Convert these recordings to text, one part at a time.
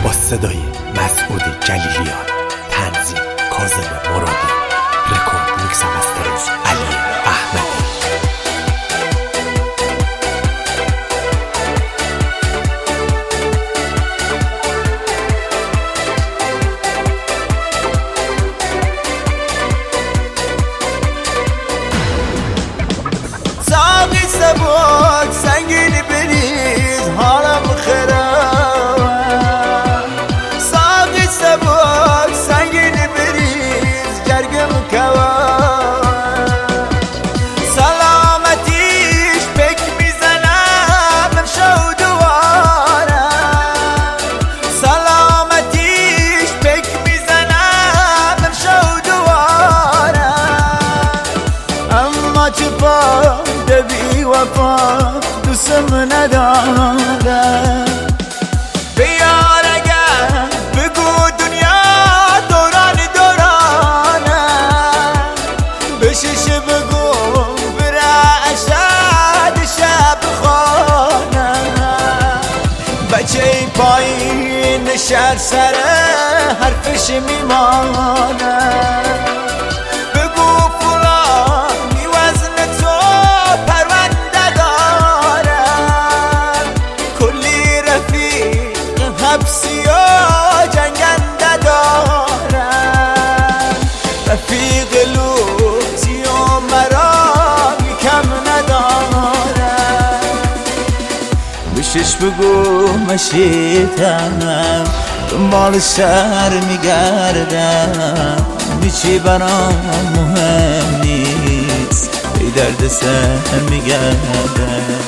با صدای مسعود جلیلیان، تنظیم کاظم مرادی، رکورد میکس و مسترینگ علی احمدی. ساقی سبک سنگین بریز حالم خراب. ساقی سبک سنگین بریز جرگم کواب. سلامتیش پک میزنم امشو دوارم. سلامتیش پک میزنم امشو دوارم. اما چه بی وفا دوستم ندارم. بیار اگر بگو دنیا دوران دورانه. بشش بگو بره اشد شب خانه. بچه پایین شهر سره حرفش میمانه. حبسیا جنگنده دارن. رفیق لوتی و مرا کم ندارن. بشش بگو مشیتم دنبال شهر میگردم. هیچی برام مهم نیست ای درد سر میگردم.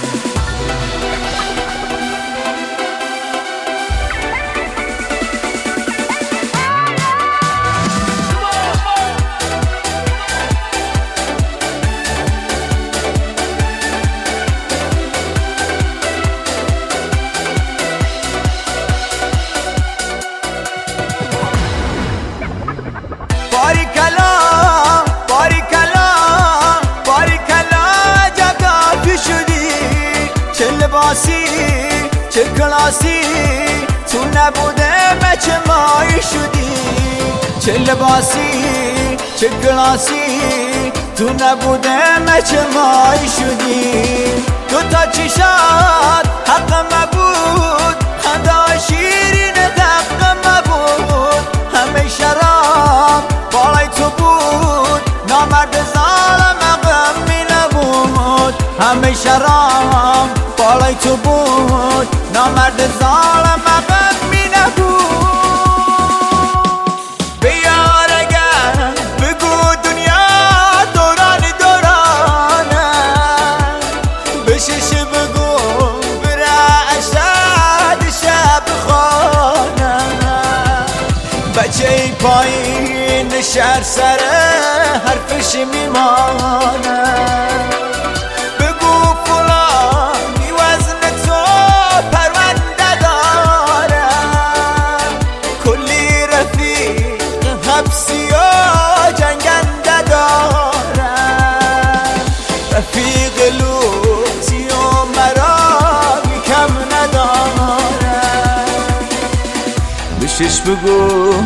باریکلا باریکلا باریکلا جگافی شدی. چه لباسی چه کلاسی تو نبوده چه مایی شدی. چه لباسی چه کلاسی تو نبوده چه مایی شدی. دوتا چشات حق مبود خدا شیرین حق مبود. همه شراب بالای تو بود نامرد ظالم عقم می نبود. همه شراب بالای تو بود نامرد ظالم عقم می نبود. بیار اگر بگو دنیا دوران دورانه. بشش بگو بره اشد شب خانه. بچه پایین شهر سره حرفش میمانه. بگو فلانی وزن تو پرونده دارم. کلی رفیق حبسیا جنگنده دارم. رفیق لوتی و مرا کم ندارم. بشش بگو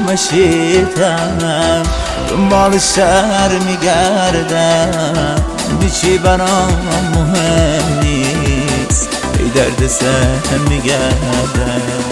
مشیتم دنبال شهر میگردم. هیچی برام مهم نیست ای درد سر میگردم.